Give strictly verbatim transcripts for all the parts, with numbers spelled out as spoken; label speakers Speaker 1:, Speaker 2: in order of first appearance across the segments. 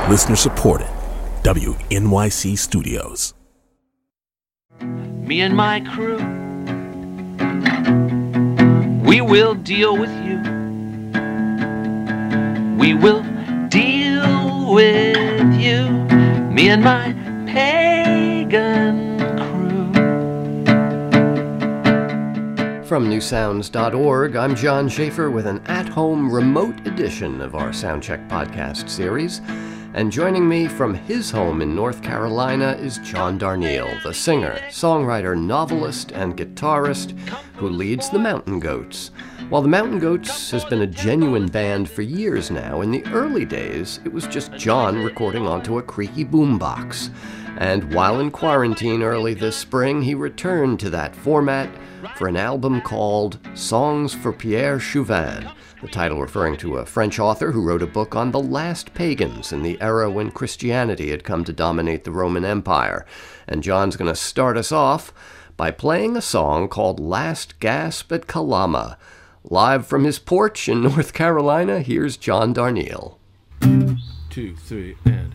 Speaker 1: Listener supported. W N Y C Studios.
Speaker 2: Me and my crew, we will deal with you. We will deal with you. Me and my pagan crew.
Speaker 3: From new sounds dot org, I'm John Schaefer with an at-home remote edition of our Soundcheck podcast series. And joining me from his home in North Carolina is John Darnielle, the singer, songwriter, novelist, and guitarist who leads the Mountain Goats. While the Mountain Goats has been a genuine band for years now, in the early days it was just John recording onto a creaky boombox. And while in quarantine early this spring, he returned to that format for an album called Songs for Pierre Chauvin, the title referring to a French author who wrote a book on the last pagans in the era when Christianity had come to dominate the Roman Empire. And John's going to start us off by playing a song called Last Gasp at Kalama. Live from his porch in North Carolina, here's John Darnielle.
Speaker 4: Two, three, and...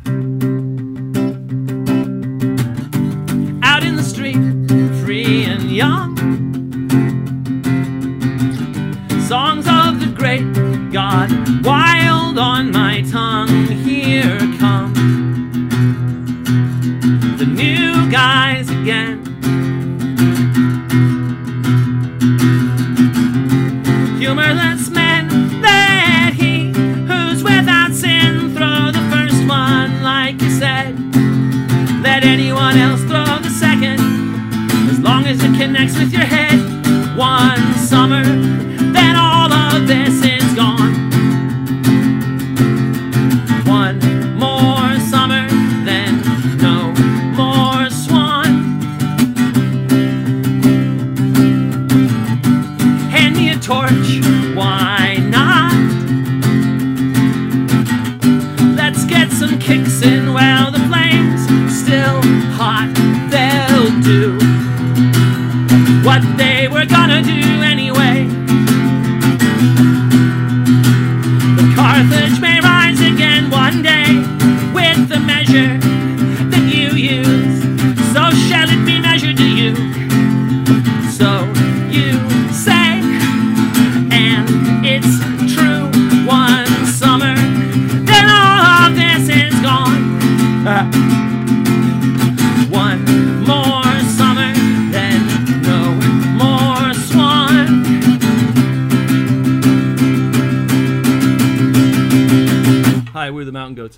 Speaker 2: Out in the street, free and young, songs of the great God, wild on my tongue. Here come the new guys again. Humorless men, that he who's without sin, throw the first one like you said. Let anyone else throw the second, as long as it connects with your head. One summer, then all of this is gone. One more summer, then no more swan. Hand me a torch, why not? Let's get some kicks in while the flames still hot. They'll do what they were gonna do anyway. The Carthage may rise again one day with the measure that you use. So shall it be measured to you. So you say, and it's true. One summer, then all of this is gone. Uh, one more summer, then no more swan.
Speaker 4: Hi, we're the Mountain Goats.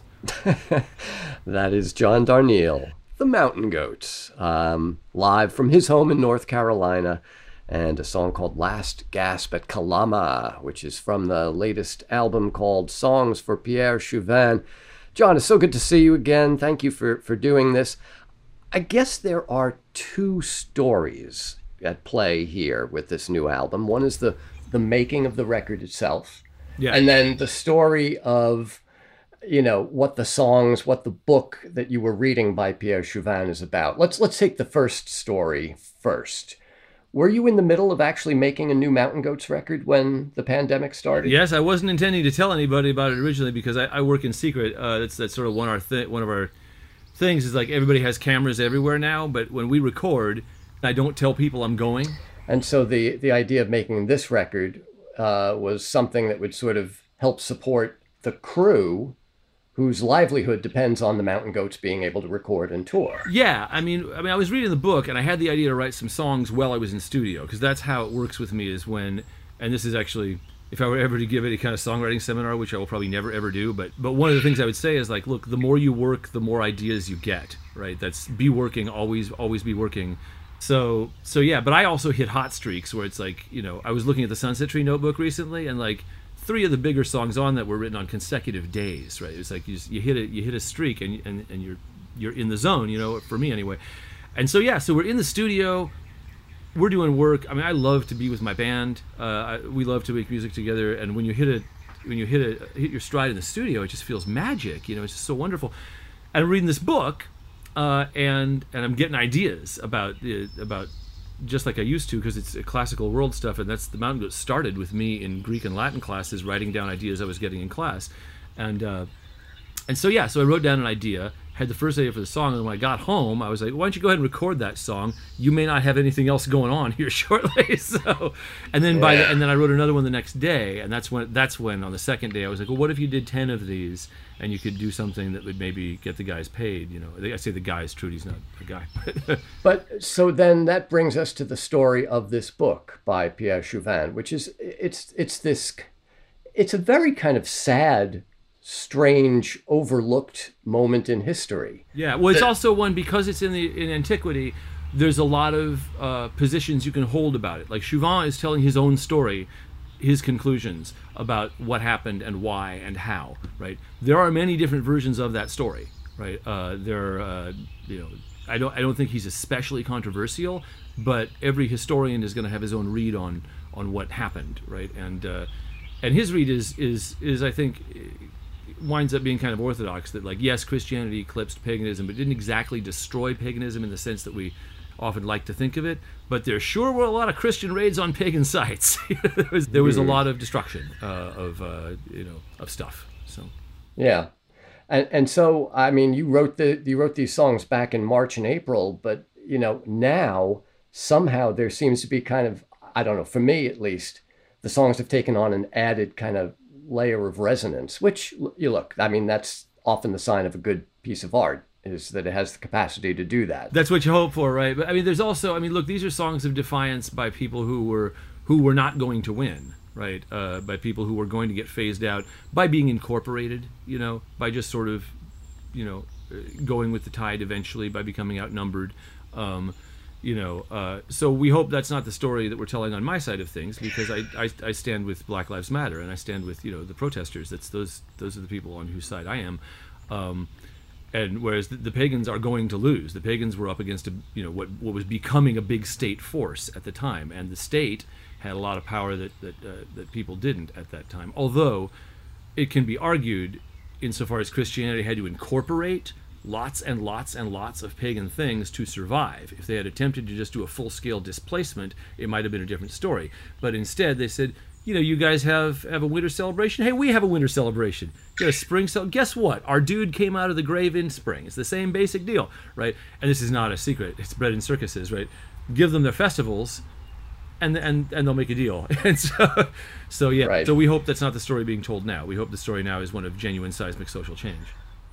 Speaker 3: That is John Darnielle, the Mountain Goats, um, live from his home in North Carolina, and a song called Last Gasp at Kalama, which is from the latest album called Songs for Pierre Chauvin. John, it's so good to see you again. Thank you for, for doing this. I guess there are two stories at play here with this new album. One is the, the making of the record itself,
Speaker 4: Yeah.
Speaker 3: and then the story of, you know, what the songs, what the book that you were reading by Pierre Chauvin is about. Let's let's take the first story first. Were you in the middle of actually making a new Mountain Goats record when the pandemic started?
Speaker 4: Yes, I wasn't intending to tell anybody about it originally because I, I work in secret. Uh, that's that's sort of one of our th- one of our things is like everybody has cameras everywhere now, but when we record, I don't tell people I'm going.
Speaker 3: And so the the idea of making this record uh, was something that would sort of help support the crew, whose livelihood depends on the Mountain Goats being able to record and tour.
Speaker 4: Yeah, I mean, I mean, I was reading the book, and I had the idea to write some songs while I was in studio, because that's how it works with me. Is when, and this is actually, if I were ever to give any kind of songwriting seminar, which I will probably never ever do, but but one of the things I would say is like, look, the more you work, the more ideas you get. Right? That's be working, always always be working. So so yeah, but I also hit hot streaks where it's like, you know, I was looking at the Sunset Tree Notebook recently, and like, three of the bigger songs on that were written on consecutive days, right? It's like you just, you hit a you hit a streak and and and you're you're in the zone, you know, for me anyway. And so yeah, so we're in the studio, we're doing work. I mean, I love to be with my band. Uh, I, we love to make music together. And when you hit a when you hit a hit your stride in the studio, it just feels magic, you know. It's just so wonderful. And I'm reading this book, uh, and and I'm getting ideas about uh, about. just like I used to, because it's classical world stuff, and that's the Mountain Goats started with me in Greek and Latin classes, writing down ideas I was getting in class, and uh, and so yeah, so I wrote down an idea, had the first idea for the song, and when I got home, I was like, why don't you go ahead and record that song? You may not have anything else going on here shortly. So, and then by the, and then I wrote another one the next day, and that's when that's when on the second day I was like, well, what if you did ten of these, and you could do something that would maybe get the guys paid? You know, I say the guys, Trudy's not a guy.
Speaker 3: But so then that brings us to the story of this book by Pierre Chauvin, which is it's it's this it's a very kind of sad, strange, overlooked moment in history.
Speaker 4: Yeah, well, it's also one, because it's in the in antiquity, there's a lot of uh, positions you can hold about it. Like Chauvin is telling his own story, his conclusions about what happened and why and how, right? There are many different versions of that story, right? Uh, there, uh, you know, I don't I don't think he's especially controversial, but every historian is going to have his own read on on what happened, right? And uh, and his read is is is I think winds up being kind of orthodox, that like, yes, Christianity eclipsed paganism, but didn't exactly destroy paganism in the sense that we often like to think of it, but there sure were a lot of Christian raids on pagan sites. there was, there was a lot of destruction uh, of uh, you know of stuff. So
Speaker 3: yeah, and and so I mean, you wrote the you wrote these songs back in March and April, but you know now somehow there seems to be kind of, I don't know, for me at least, the songs have taken on an added kind of layer of resonance, which you look, I mean, that's often the sign of a good piece of art, is that it has the capacity to do that.
Speaker 4: That's what you hope for, right? But I mean, there's also, I mean, look, these are songs of defiance by people who were who were not going to win, right? Uh, by people who were going to get phased out, by being incorporated, you know, by just sort of, you know, going with the tide eventually, by becoming outnumbered. Um, You know, uh, so we hope that's not the story that we're telling on my side of things, because I, I, I stand with Black Lives Matter, and I stand with, you know, the protesters. That's those those are the people on whose side I am. Um, and whereas the, the pagans are going to lose. The pagans were up against a, you know, what what was becoming a big state force at the time, and the state had a lot of power that that uh, that people didn't at that time. Although it can be argued, insofar as Christianity had to incorporate lots and lots and lots of pagan things to survive. If they had attempted to just do a full-scale displacement, it might have been a different story. But instead, they said, you know, you guys have, have a winter celebration? Hey, we have a winter celebration. You got a spring cel- Guess what? Our dude came out of the grave in spring. It's the same basic deal, right? And this is not a secret. It's bred in circuses, right? Give them their festivals, and and and they'll make a deal. And so, so yeah.
Speaker 3: Right.
Speaker 4: So we hope that's not the story being told now. We hope the story now is one of genuine seismic social change.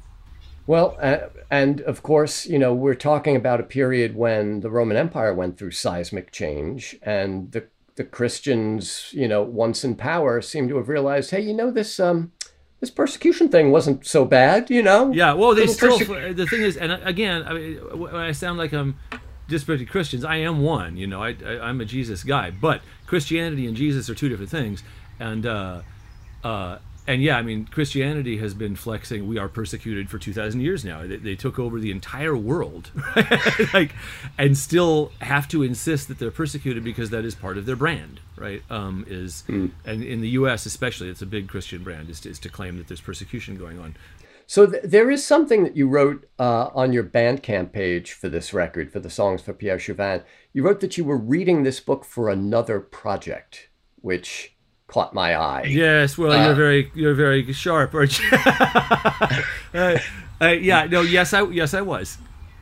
Speaker 3: Well, uh, and of course, you know, we're talking about a period when the Roman Empire went through seismic change, and the the Christians, you know, once in power, seem to have realized, hey, you know, this um this persecution thing wasn't so bad, you know.
Speaker 4: Yeah, well, they
Speaker 3: Little
Speaker 4: still.
Speaker 3: perse-
Speaker 4: The thing is, and again, I mean, when I sound like I'm disparaging Christians, I am one. You know, I, I I'm a Jesus guy, but Christianity and Jesus are two different things, and uh, uh. And yeah, I mean, Christianity has been flexing, we are persecuted for two thousand years now. They, they took over the entire world, right? like, and still have to insist that they're persecuted because that is part of their brand, right? Um, is mm. And in the U S especially, it's a big Christian brand, is to, is to claim that there's persecution going on.
Speaker 3: So th- there is something that you wrote uh, on your Bandcamp page for this record, for the songs for Pierre Chauvin. You wrote that you were reading this book for another project, which caught my eye.
Speaker 4: Yes, well, uh, you're very you're very sharp, aren't you? uh, uh, yeah, no, yes, I yes I was.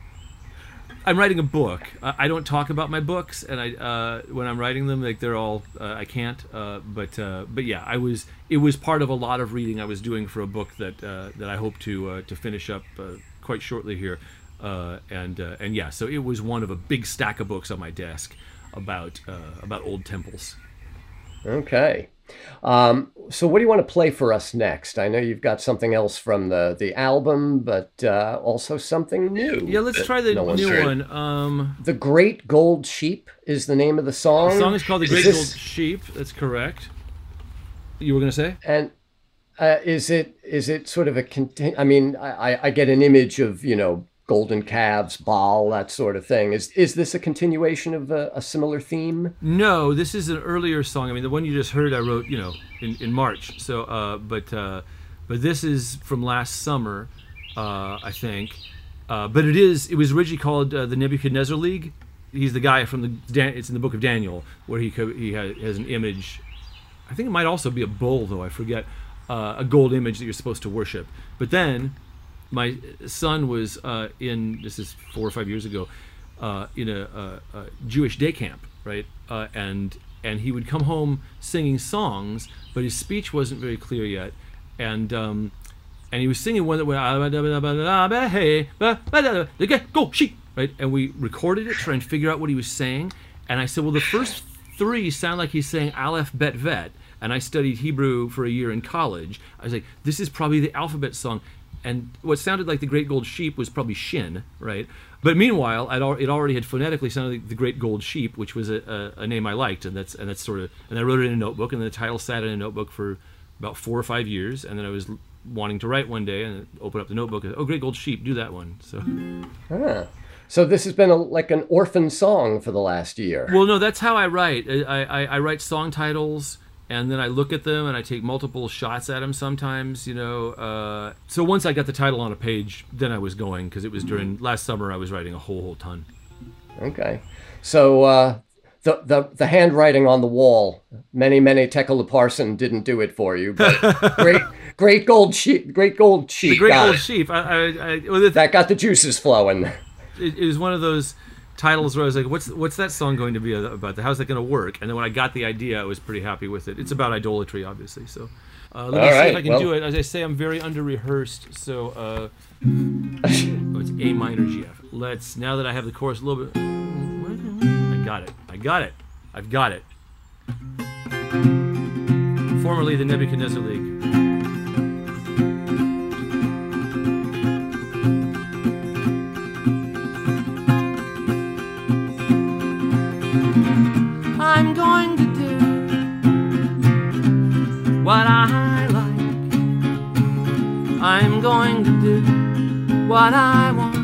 Speaker 4: I'm writing a book. Uh, I don't talk about my books, and I uh, when I'm writing them, like they're all uh, I can't. Uh, but uh, but yeah, I was. It was part of a lot of reading I was doing for a book that uh, that I hope to uh, to finish up uh, quite shortly here. Uh, and uh, and yeah, so it was one of a big stack of books on my desk about uh, about old temples.
Speaker 3: Okay. Um, so what do you want to play for us next? I know you've got something else from the, the album, but uh, also something new.
Speaker 4: Yeah, let's try the
Speaker 3: no
Speaker 4: new
Speaker 3: heard.
Speaker 4: one. Um,
Speaker 3: The Great Gold Sheep is the name of the song.
Speaker 4: the song is called The Great
Speaker 3: this...
Speaker 4: Gold Sheep. That's correct. You were going to say?
Speaker 3: And uh, is it is it sort of a conti- I mean, I, I get an image of, you know, golden calves, Baal, that sort of thing. Is is this a continuation of a, a similar theme?
Speaker 4: No, this is an earlier song. I mean, the one you just heard, I wrote, you know, in, in March. So, uh, but uh, but this is from last summer, uh, I think. Uh, but it is. It was originally called uh, the Nebuchadnezzar League. He's the guy from the. Dan- it's in the Book of Daniel, where he co- he has, has an image. I think it might also be a bull, though I forget. uh, a gold image that you're supposed to worship. But then my son was uh, in, this is four or five years ago, uh, in a, a, a Jewish day camp, right? Uh, and and he would come home singing songs, but his speech wasn't very clear yet. And um, and he was singing one that went, go sheep, right? And we recorded it, trying to figure out what he was saying. And I said, well, the first three sound like he's saying Aleph, Bet, Vet. And I studied Hebrew for a year in college. I was like, this is probably the alphabet song. And what sounded like the Great Gold Sheep was probably Shin, right? But meanwhile, I'd al- it already had phonetically sounded like the Great Gold Sheep, which was a, a, a name I liked, and that's and that's sort of. And I wrote it in a notebook, and the title sat in a notebook for about four or five years, and then I was wanting to write one day, and open up the notebook, and, oh, Great Gold Sheep, do that one. So.
Speaker 3: Ah. So this has been a, like an orphan song for the last year.
Speaker 4: Well, no, that's how I write. I, I, I write song titles, and then I look at them, and I take multiple shots at them sometimes, you know. Uh, so once I got the title on a page, then I was going, because it was during, last summer I was writing a whole, whole ton.
Speaker 3: Okay. So uh, the, the the handwriting on the wall, many, many Tekla Parson didn't do it for you, but great great gold sheep, great gold sheep.
Speaker 4: The Great
Speaker 3: got
Speaker 4: Gold
Speaker 3: it.
Speaker 4: Sheep. I, I, I, well, the,
Speaker 3: That got the juices flowing.
Speaker 4: it, it was one of those titles where I was like, what's what's that song going to be about? How's that going to work? And then when I got the idea, I was pretty happy with it. It's about idolatry, obviously. So uh, let me
Speaker 3: All
Speaker 4: see
Speaker 3: right,
Speaker 4: if I can
Speaker 3: well-
Speaker 4: do it. As I say, I'm very under-rehearsed, so uh, oh, it's A minor G F. Let's, now that I have the chorus a little bit, I got it. I got it. I've got it. Formerly the Nebuchadnezzar League. I'm going to do what I like. I'm going to do what I want.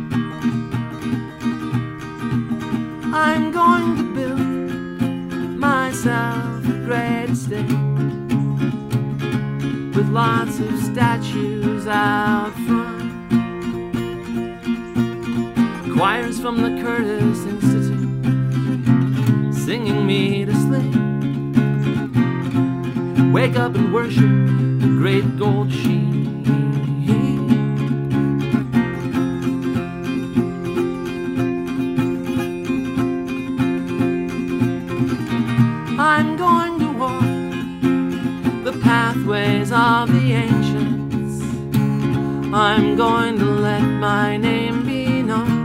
Speaker 4: I'm going to build myself a great estate with lots of statues out front. Choirs from the Curtis Institute singing me to sleep. Wake up and worship the Great Gold Sheep. I'm going to walk the pathways of the ancients. I'm going to let my name be known.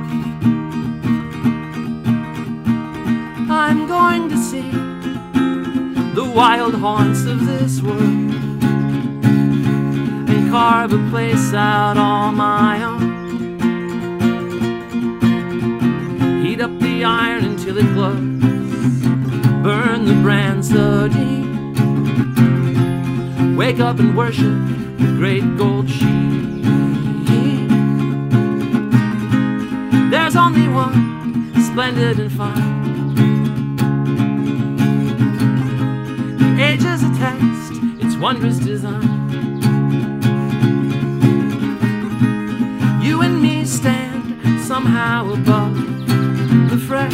Speaker 4: I'm going to see the wild haunts of this world and carve a place out all my own. Heat up the iron until it glows, burn the brand so deep. Wake up and worship the Great Gold Sheep. There's only one, splendid and fine. The ages attest its wondrous design. You and me stand somehow above the fray.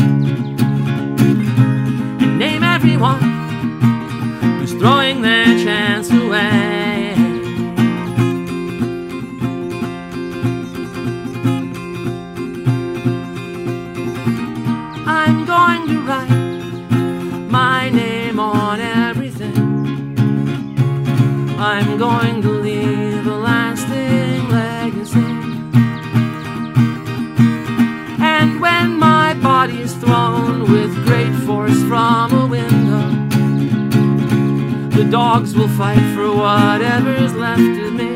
Speaker 4: Name everyone who's throwing their chance away. I'm going to write my name on everything. I'm going to leave a lasting legacy. And when my body is thrown with great force from a window, the dogs will fight for whatever's left of me.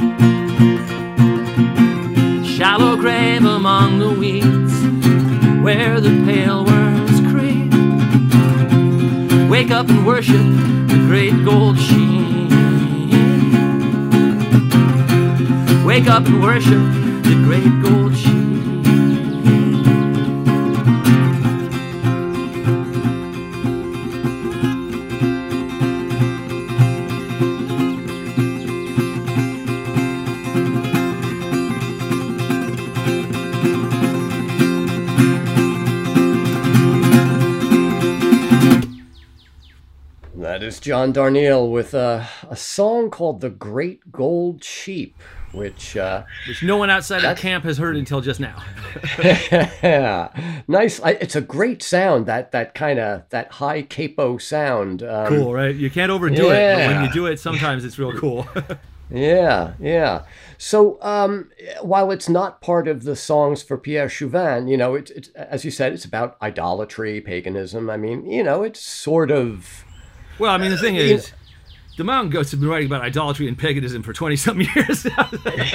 Speaker 4: Shallow grave among the weeds where the pale worms creep. Wake up and worship the Great Gold Sheep. Wake up and worship the Great Gold Sheep.
Speaker 3: John Darnielle with a, a song called The Great Gold Sheep, which... Uh,
Speaker 4: which no one outside of camp has heard until just now.
Speaker 3: Yeah, nice. I, it's a great sound, that that kind of, that high capo sound. Um,
Speaker 4: cool, right? You can't overdo
Speaker 3: yeah.
Speaker 4: it, but when you do it, sometimes it's real cool.
Speaker 3: Yeah, yeah. So um, while it's not part of the songs for Pierre Chauvin, you know, it's, it's as you said, it's about idolatry, paganism. I mean, you know, it's sort of...
Speaker 4: Well, I mean, the thing
Speaker 3: uh,
Speaker 4: is, you know, the Mountain Goats have been writing about idolatry and paganism for twenty-something years now.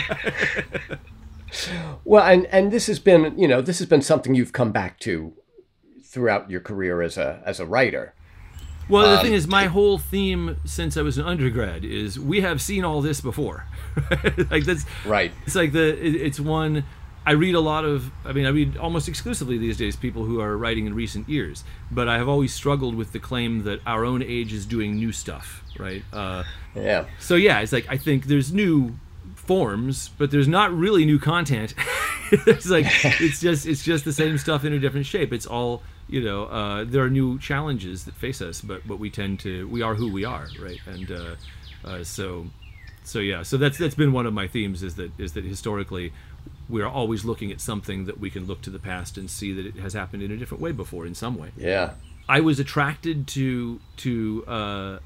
Speaker 3: Well, and, and this has been, you know, this has been something you've come back to throughout your career as a as a writer.
Speaker 4: Well, the
Speaker 3: um,
Speaker 4: thing is, my whole theme since I was an undergrad is we have seen all this before. Like that's
Speaker 3: right.
Speaker 4: It's like the it, it's one. I read a lot of. I mean, I read almost exclusively these days people who are writing in recent years. But I have always struggled with the claim that our own age is doing new stuff, right? Uh,
Speaker 3: yeah.
Speaker 4: So yeah, it's like I think there's new forms, but there's not really new content. It's like it's just it's just the same stuff in a different shape. It's all. You know, uh, there are new challenges that face us, but but we tend to we are who we are, right? And uh, uh, so so yeah, so that's that's been one of my themes is that is that historically we are always looking at something that we can look to the past and see that it has happened in a different way before in some way.
Speaker 3: Yeah,
Speaker 4: I was attracted to to uh,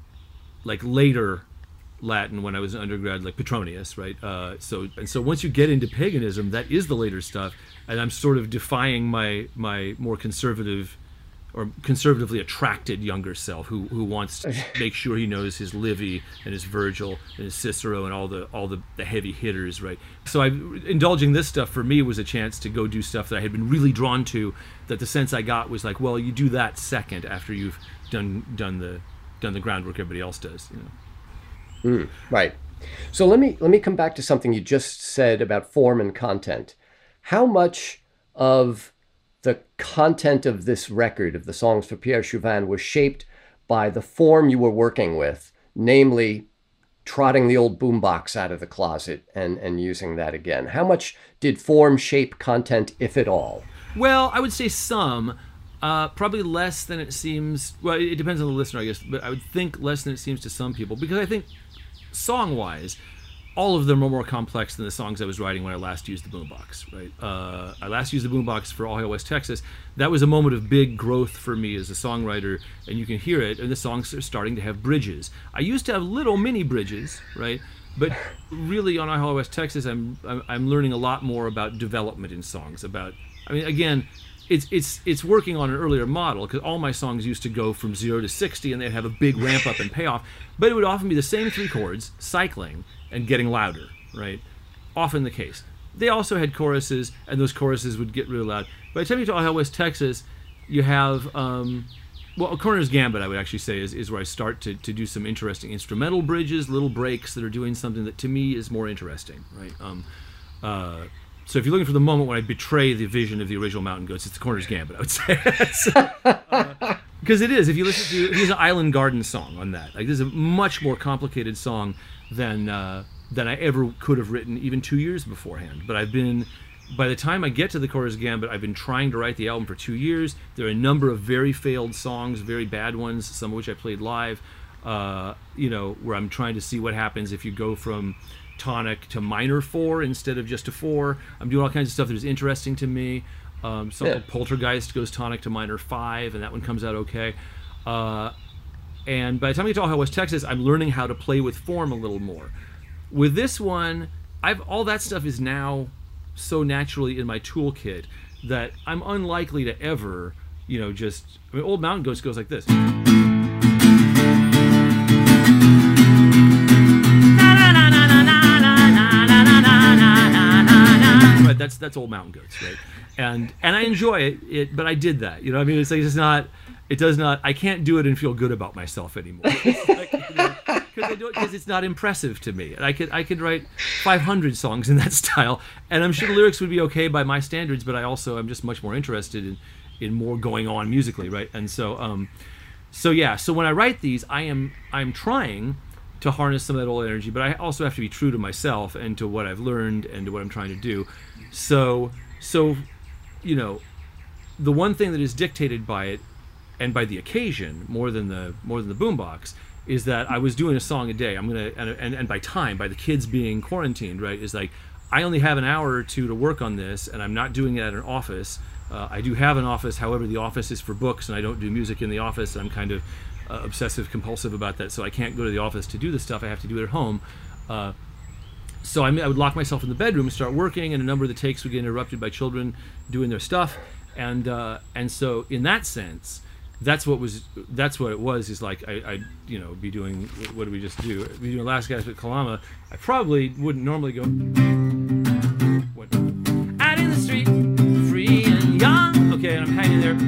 Speaker 4: like later Latin when I was an undergrad, like Petronius, right? Uh, so and so once you get into paganism, that is the later stuff. And I'm sort of defying my my more conservative or conservatively attracted younger self who who wants to make sure he knows his Livy and his Virgil and his Cicero and all the all the, the heavy hitters, right? So I indulging this stuff for me was a chance to go do stuff that I had been really drawn to, that the sense I got was like, well, you do that second after you've done done the done the groundwork everybody else does, you know.
Speaker 3: Mm, right. So let me let me come back to something you just said about form and content. How much of the content of this record, of the songs for Pierre Chauvin, was shaped by the form you were working with, namely trotting the old boombox out of the closet and, and using that again? How much did form shape content, if at all?
Speaker 4: Well, I would say some. Uh, probably less than it seems. Well, it depends on the listener, I guess. But I would think less than it seems to some people. Because I think song-wise, all of them are more complex than the songs I was writing when I last used the boombox, right? Uh, I last used the boombox for All Hail West Texas. That was a moment of big growth for me as a songwriter, and you can hear it, and the songs are starting to have bridges. I used to have little mini bridges, right? But really on All Hail West Texas, I'm, I'm I'm learning a lot more about development in songs. About, I mean, again, it's it's it's working on an earlier model, because all my songs used to go from zero to sixty, and they'd have a big ramp up and payoff. But it would often be the same three chords, cycling, and getting louder, right? Often the case. They also had choruses, and those choruses would get real loud. By the time you get to All Hail West Texas, you have, um, well, Coroner's Gambit, I would actually say, is, is where I start to, to do some interesting instrumental bridges, little breaks that are doing something that to me is more interesting, right? Um, uh, so if you're looking for the moment when I betray the vision of the original Mountain Goats, it's the Coroner's Gambit, I would say. Because uh, it is. If you listen to, here's an Island Garden song on that. Like, this is a much more complicated song than uh, than I ever could have written even two years beforehand. But I've been, by the time I get to the Coroner's Gambit, I've been trying to write the album for two years. There are a number of very failed songs, very bad ones, some of which I played live, uh, you know, where I'm trying to see what happens if you go from tonic to minor four instead of just a four. I'm doing all kinds of stuff that is interesting to me. Um, something
Speaker 3: Yeah.
Speaker 4: called Poltergeist goes tonic to minor five, and that one comes out okay. Uh, And by the time I get to All Hail West Texas, I'm learning how to play with form a little more. With this one, I've all that stuff is now so naturally in my toolkit that I'm unlikely to ever, you know, just... I mean, Old Mountain Goats goes like this. Right, that's that's Old Mountain Goats, right? And and I enjoy it, it, but I did that. You know what I mean? It's like it's not... It does not. I can't do it and feel good about myself anymore. Because like, you know, I do it because it's not impressive to me. And I could I could write five hundred songs in that style, and I'm sure the lyrics would be okay by my standards. But I also am just much more interested in, in more going on musically, right? And so um, so yeah. So when I write these, I am I'm trying to harness some of that old energy, but I also have to be true to myself and to what I've learned and to what I'm trying to do. So so, you know, the one thing that is dictated by it and by the occasion more than the more than the boombox, is that I was doing a song a day. I'm gonna and, and and by time, by the kids being quarantined, right, is like I only have an hour or two to work on this, and I'm not doing it at an office. Uh, I do have an office, however, the office is for books, and I don't do music in the office. I'm kind of uh, obsessive compulsive about that, so I can't go to the office to do the stuff. I have to do it at home. Uh, so I, I would lock myself in the bedroom and start working, and a number of the takes would get interrupted by children doing their stuff, and uh, and so in that sense, that's what was that's what it was. Is like I, I you know be doing what did we just do? Be doing Last Gasp at Kalama. I probably wouldn't normally go what, out in the street, free and young. Okay, and I'm hanging there.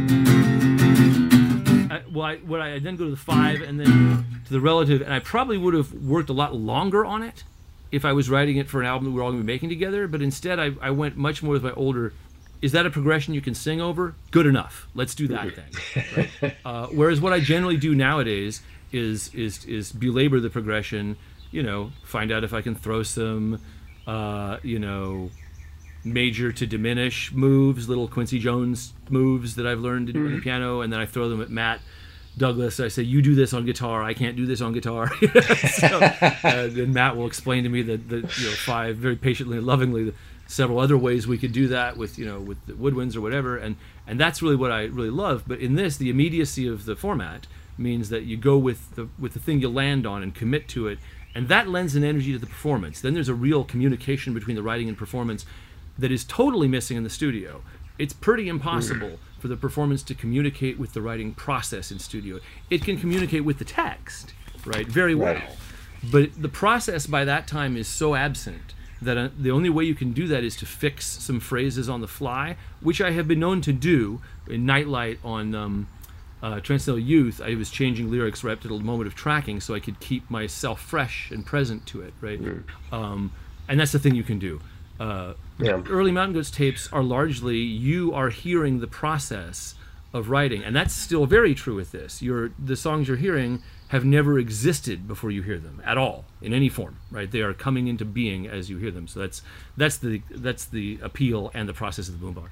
Speaker 4: I, well, I, what I I'd then go to the five and then to the relative, and I probably would have worked a lot longer on it if I was writing it for an album that we're all going to be making together. But instead, I, I went much more with my older. Is that a progression you can sing over? Good enough. Let's do that thing. Right? Uh, whereas what I generally do nowadays is is is belabor the progression. You know, find out if I can throw some, uh, you know, major to diminish moves, little Quincy Jones moves that I've learned to do on the piano, and then I throw them at Matt Douglas. I say, you do this on guitar. I can't do this on guitar. So, uh, then Matt will explain to me the, the you know, five, very patiently and lovingly, the several other ways we could do that with, you know, with the woodwinds or whatever. And, and that's really what I really love. But in this, the immediacy of the format means that you go with the, with the thing you land on and commit to it. And that lends an energy to the performance. Then there's a real communication between the writing and performance that is totally missing in the studio. It's pretty impossible for the performance to communicate with the writing process in studio. It can communicate with the text, right, very well. Right. But the process by that time is so absent that uh, the only way you can do that is to fix some phrases on the fly, which I have been known to do in Nightlight on um, uh, Transcendental Youth. I was changing lyrics right up to the moment of tracking so I could keep myself fresh and present to it, right? Mm. Um, and that's the thing you can do. Uh, yeah. Early Mountain Goats tapes are largely you are hearing the process of writing, and that's still very true with this. You're, the songs you're hearing have never existed before you hear them at all in any form, right? They are coming into being as you hear them. So that's that's the that's the appeal and the process of the boombox.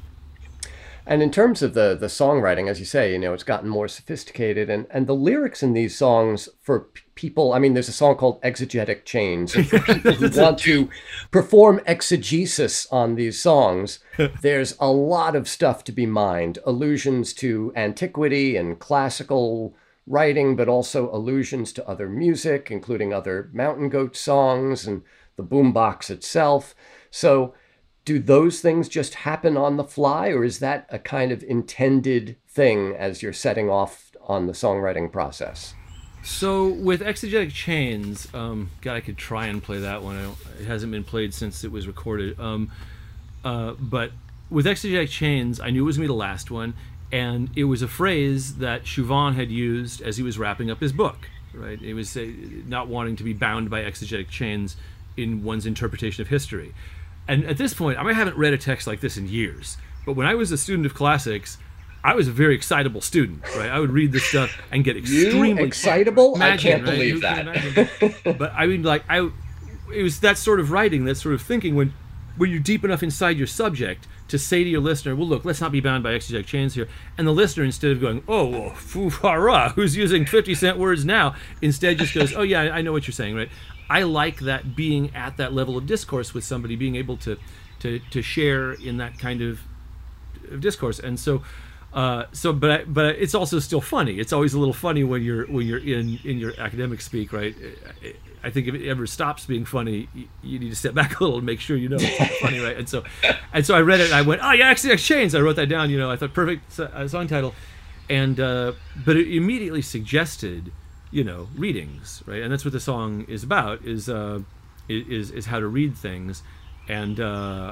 Speaker 3: And in terms of the the songwriting, as you say, you know, it's gotten more sophisticated, and and the lyrics in these songs for p- people. I mean, there's a song called "Exegetic Chains." And for people who want to perform exegesis on these songs, there's a lot of stuff to be mined. Allusions to antiquity and classical writing, but also allusions to other music, including other Mountain Goat songs and the boombox itself. So, do those things just happen on the fly, or is that a kind of intended thing as you're setting off on the songwriting process?
Speaker 4: So with Exegetic Chains, um, God, I could try and play that one. I don't, it hasn't been played since it was recorded. Um, uh, but with Exegetic Chains, I knew it was going to be the last one, and it was a phrase that Chauvin had used as he was wrapping up his book, right? It was uh, not wanting to be bound by exegetic chains in one's interpretation of history. And at this point, I, mean, I haven't read a text like this in years, but when I was a student of classics, I was a very excitable student, right? I would read this stuff and get extremely
Speaker 3: you excitable.
Speaker 4: Imagine,
Speaker 3: I can't
Speaker 4: right?
Speaker 3: believe
Speaker 4: Who
Speaker 3: that.
Speaker 4: But I mean, like, I, it was that sort of writing, that sort of thinking, when, when you're deep enough inside your subject to say to your listener, well, look, let's not be bound by exegetic chains here. And the listener, instead of going, oh, well, foo-ha-ra, who's using fifty cent words now, instead just goes, oh, yeah, I know what you're saying, right? I like that, being at that level of discourse with somebody, being able to to, to share in that kind of, of discourse. And so, uh, so, but I, but it's also still funny. It's always a little funny when you're when you're in, in your academic speak, right? I think if it ever stops being funny, you need to step back a little and make sure you know it's funny, right? And so, and so I read it and I went, oh yeah, Exegetic Chains. I wrote that down. You know, I thought perfect song title, and uh, but it immediately suggested, you know, readings, right? And that's what the song is about, is uh, is is how to read things, and uh,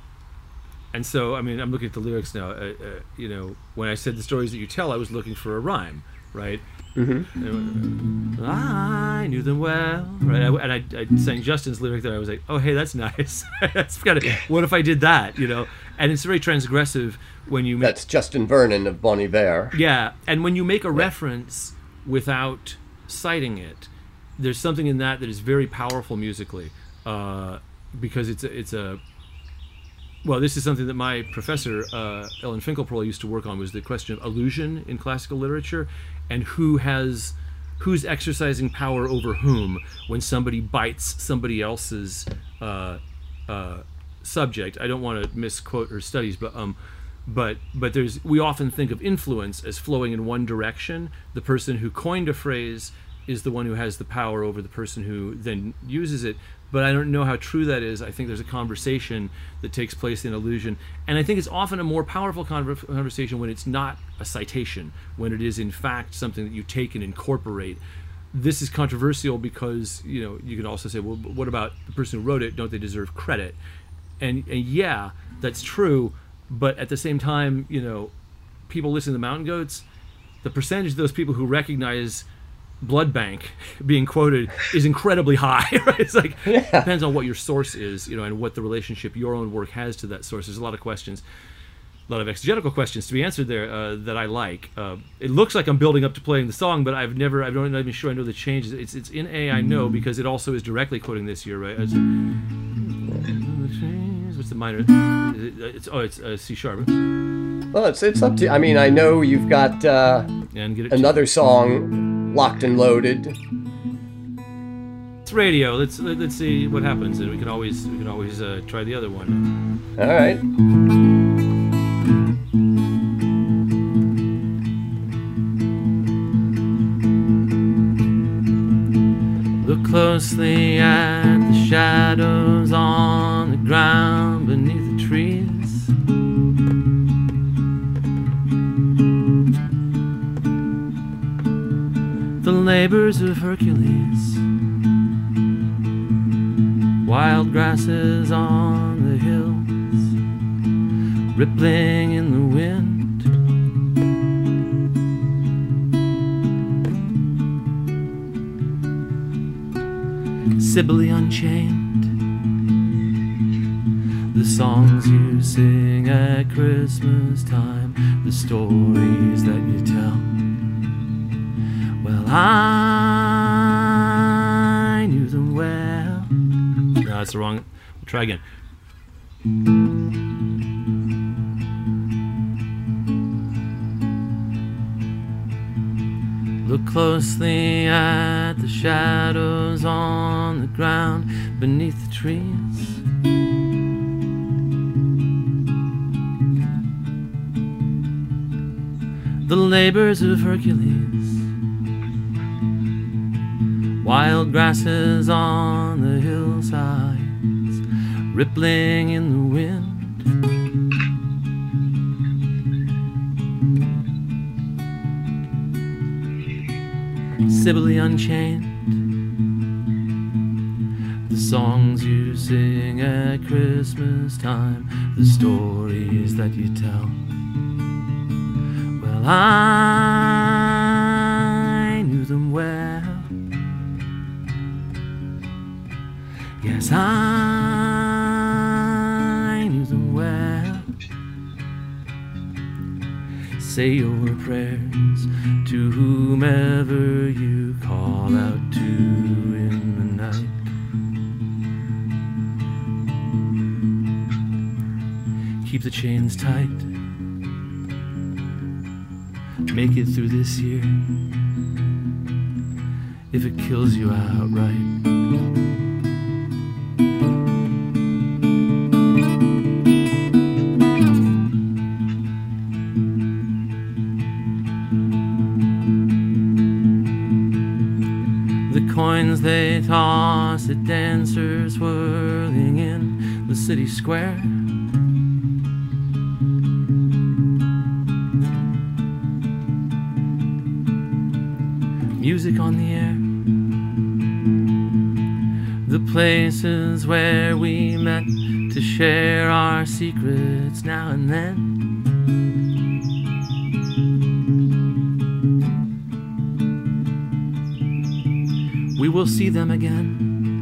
Speaker 4: and so I mean, I'm looking at the lyrics now. Uh, uh, you know, when I said the stories that you tell, I was looking for a rhyme, right? Mm-hmm. I knew them well, right? I, and I, I sang Justin's lyric there. I was like, oh, hey, that's nice. That's kind of, what if I did that, you know? And it's very transgressive when you make,
Speaker 3: that's Justin Vernon of Bon Iver.
Speaker 4: Yeah, and when you make a yeah. reference without citing it, there's something in that that is very powerful musically, uh, because it's a, it's a well, this is something that my professor, uh, Ellen Finkelpearl, used to work on, was the question of illusion in classical literature, and who has, who's exercising power over whom when somebody bites somebody else's uh, uh, subject. I don't want to misquote her studies, but um, but but there's we often think of influence as flowing in one direction. The person who coined a phrase is the one who has the power over the person who then uses it. But I don't know how true that is. I think there's a conversation that takes place in illusion. And I think it's often a more powerful conver- conversation when it's not a citation, when it is in fact something that you take and incorporate. This is controversial because, you know, you can also say, well, what about the person who wrote it? Don't they deserve credit? And, and yeah, that's true. But at the same time, you know, people listen to the Mountain Goats. The percentage of those people who recognize Blood Bank being quoted is incredibly high, right? It's like, yeah. Depends on what your source is, you know, and what the relationship your own work has to that source. There's a lot of questions, a lot of exegetical questions to be answered there uh, that I like. Uh, it looks like I'm building up to playing the song, but I've never, I'm not even sure I know the changes. It's it's in A, I know, because it also is directly quoting this year, right? It's, what's the minor? It's, oh, it's uh, C sharp.
Speaker 3: Well, it's it's up to. I mean, I know you've got uh,
Speaker 4: and get it
Speaker 3: another song. Locked and Loaded.
Speaker 4: It's radio. Let's let's see what happens, and we can always we can always uh, try the other one.
Speaker 3: All right.
Speaker 2: Look closely at the shadows on the ground beneath the trees. The labors of Hercules, wild grasses on the hills, rippling in the wind. Sibylle Unchained, the songs you sing at Christmas time, the stories that you tell. Well, I knew them well.
Speaker 4: No, that's the wrong. We'll try again.
Speaker 2: Look closely at the shadows on the ground beneath the trees. The labors of Hercules, wild grasses on the hillsides, rippling in the wind. Sibylle Unchained, the songs you sing at Christmas time, the stories that you tell. Well, I knew them well. Yes, I knew them well. Say your prayers to whomever you call out to in the night. Keep the chains tight. Make it through this year. If it kills you outright. Coins they toss at dancers whirling in the city square. Music on the air. The places where we met to share our secrets now and then. We will see them again.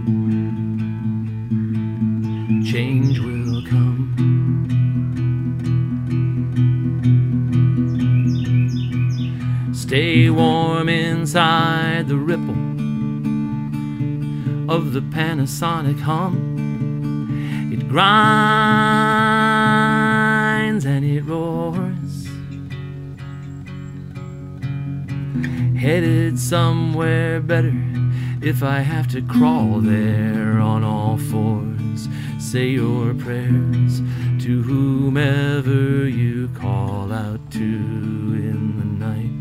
Speaker 2: Change will come. Stay warm inside the ripple of the Panasonic hum. It grinds headed somewhere better. If I have to crawl there on all fours, say your prayers to whomever you call out to in the night.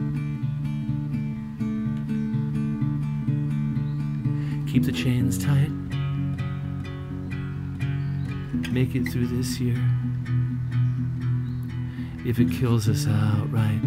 Speaker 2: Keep the chains tight. Make it through this year. If it kills us outright.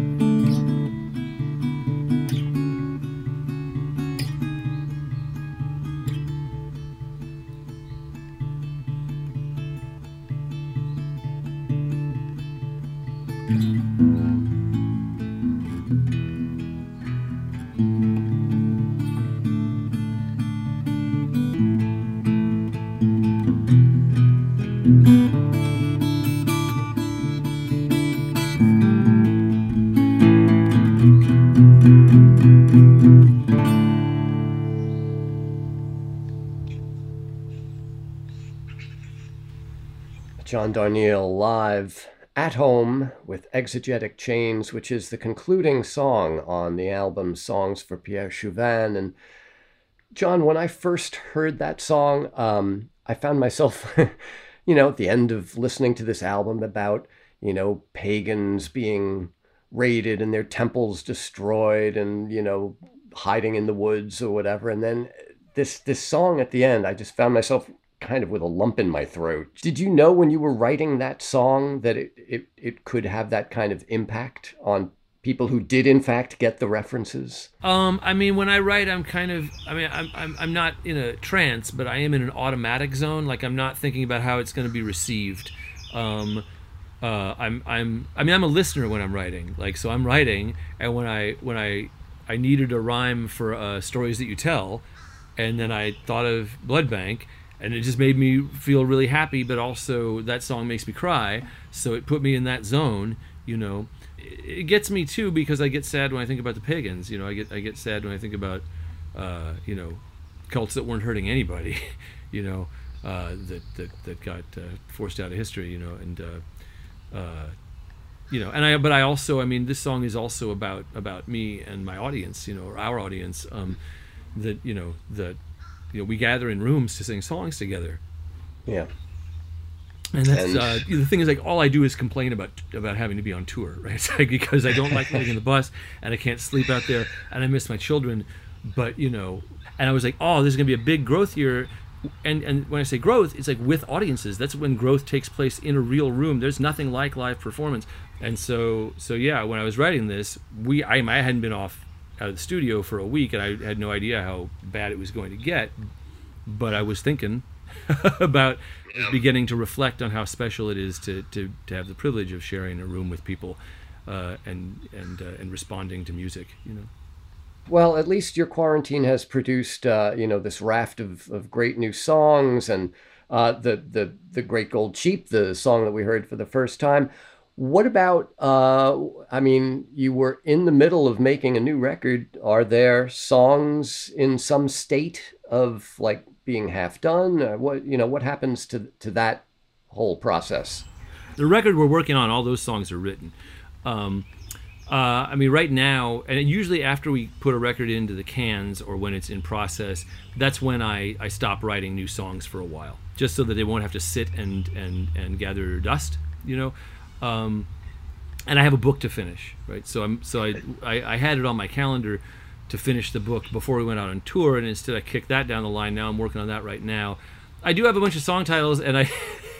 Speaker 3: John Darnielle live at home with Exegetic Chains, which is the concluding song on the album Songs for Pierre Chauvin. And John, when I first heard that song, um, I found myself, you know, at the end of listening to this album about, you know, pagans being raided and their temples destroyed and, you know, hiding in the woods or whatever. And then this this song at the end, I just found myself kind of with a lump in my throat. Did you know when you were writing that song that it, it, it could have that kind of impact on people who did in fact get the references?
Speaker 2: Um, I mean, when I write, I'm kind of, I mean, I'm, I'm, I'm not in a trance, but I am in an automatic zone. Like I'm not thinking about how it's going to be received. Um, uh, I'm, I'm, I mean, I'm a listener when I'm writing. Like, so I'm writing, and when I, when I, I needed a rhyme for uh, Stories That You Tell, and then I thought of Blood Bank, and it just made me feel really happy, but also that song makes me cry. So it put me in that zone, you know. It gets me too because I get sad when I think about the pagans. You know, I get I get sad when I think about, uh, you know, cults that weren't hurting anybody, you know, uh, that, that that got uh, forced out of history, you know, and uh, uh, you know, and I. But I also, I mean, this song is also about about me and my audience, you know, or our audience. Um, that you know that. You know, we gather in rooms to sing songs together.
Speaker 3: Yeah.
Speaker 2: And that's
Speaker 3: And-
Speaker 2: uh, the thing is, like, all I do is complain about about having to be on tour, right? It's like, because I don't like living in the bus and I can't sleep out there and I miss my children. But you know, and I was like, oh, this is gonna be a big growth year. And and when I say growth, it's like with audiences. That's when growth takes place in a real room. There's nothing like live performance. And so so yeah, when I was writing this, we I, I hadn't been off out of the studio for a week, and I had no idea how bad it was going to get, but I was thinking about
Speaker 3: Yeah.
Speaker 2: beginning to reflect on how special it is to to, to have the privilege of sharing a room with people uh, and and uh, and responding to music, you know.
Speaker 3: Well, at least your quarantine has produced, uh, you know, this raft of, of great new songs, and uh, the the the Great Gold Sheep, the song that we heard for the first time. What about, uh, I mean, you were in the middle of making a new record. Are there songs in some state of like being half done? Or what, you know, what happens to to that whole process?
Speaker 2: The record we're working on, all those songs are written. Um, uh, I mean, right now, and usually after we put a record into the cans or when it's in process, that's when I, I stop writing new songs for a while, just so that they won't have to sit and, and, and gather dust, you know. Um, and I have a book to finish, right? So I'm so I, I I had it on my calendar to finish the book before we went out on tour, and instead I kicked that down the line. Now I'm working on that right now. I do have a bunch of song titles, and I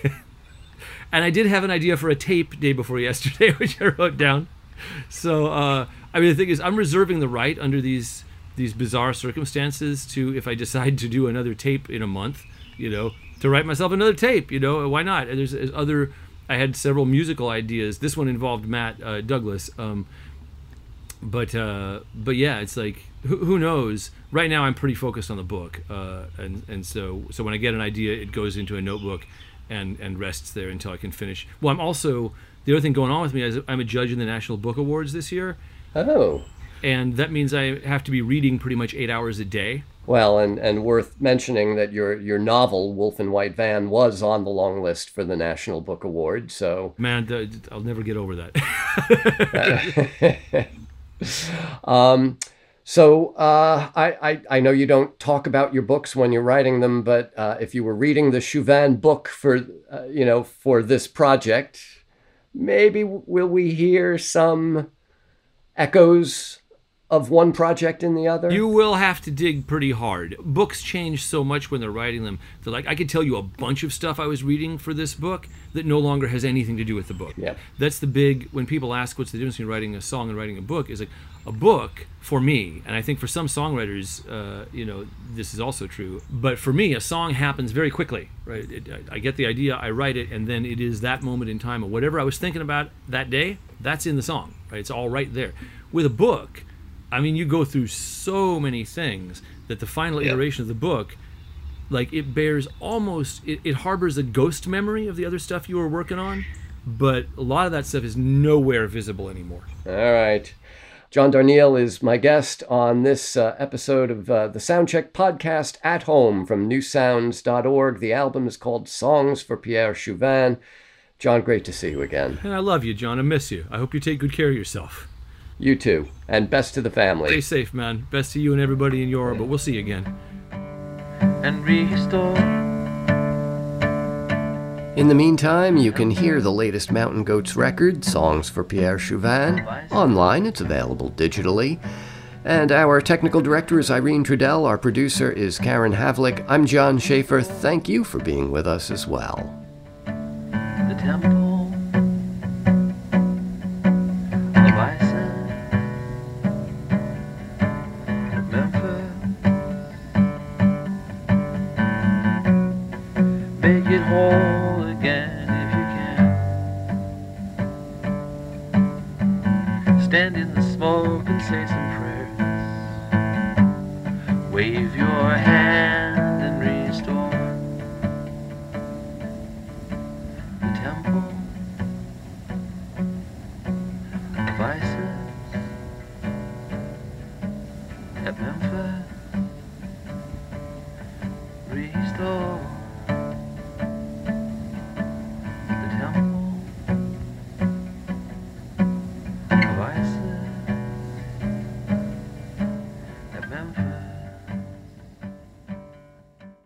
Speaker 2: and I did have an idea for a tape day before yesterday, which I wrote down. So uh, I mean, the thing is, I'm reserving the right under these these bizarre circumstances to, if I decide to do another tape in a month, you know, to write myself another tape. You know, why not? And there's, there's other. I had several musical ideas. This one involved Matt uh, Douglas, um, but uh, but yeah, it's like who, who knows? Right now, I'm pretty focused on the book, uh, and and so so when I get an idea, it goes into a notebook, and and rests there until I can finish. Well, I'm also the other thing going on with me is I'm a judge in the National Book Awards this year.
Speaker 3: Oh.
Speaker 2: And that means I have to be reading pretty much eight hours a day.
Speaker 3: Well, and, and worth mentioning that your your novel, Wolf in White Van, was on the long list for the National Book Award, so...
Speaker 2: Man, the, I'll never get over that.
Speaker 3: Um, so uh, I, I, I know you don't talk about your books when you're writing them, but uh, if you were reading the Chauvin book for, uh, you know, for this project, maybe will we hear some echoes of one project in the other?
Speaker 4: You will have to dig pretty hard. Books change so much when they're writing them. They're like, I could tell you a bunch of stuff I was reading for this book that no longer has anything to do with the book.
Speaker 3: Yeah.
Speaker 4: That's the big, when people ask what's the difference between writing a song and writing a book, is like, a book, for me, and I think for some songwriters, uh, you know, this is also true, but for me, a song happens very quickly, right? It, I, I get the idea, I write it, and then it is that moment in time, and whatever I was thinking about that day, that's in the song, right? It's all right there. With a book, I mean, you go through so many things that the final
Speaker 3: Yeah.
Speaker 4: iteration of the book, like, it bears almost, it, it harbors a ghost memory of the other stuff you were working on, but a lot of that stuff is nowhere visible anymore.
Speaker 3: All right. John Darnielle is my guest on this uh, episode of uh, the Soundcheck podcast at home from new sounds dot org. The album is called Songs for Pierre Chauvin. John, great to see you again.
Speaker 4: And I love you, John. I miss you. I hope you take good care of yourself.
Speaker 3: You too. And best to the family.
Speaker 4: Stay safe, man. Best to you and everybody in your orbit. We'll see you again.
Speaker 2: And restore.
Speaker 3: In the meantime, you can hear the latest Mountain Goats record, Songs for Pierre Chauvin, online. It's available digitally. And our technical director is Irene Trudell. Our producer is Karen Havlick. I'm John Schaefer. Thank you for being with us as well.
Speaker 2: The temple of Isis at Memphis. Make it whole again if you can. Stand in the smoke and say some prayers. Wave your hand and restore the temple of Isis at Memphis. Restore.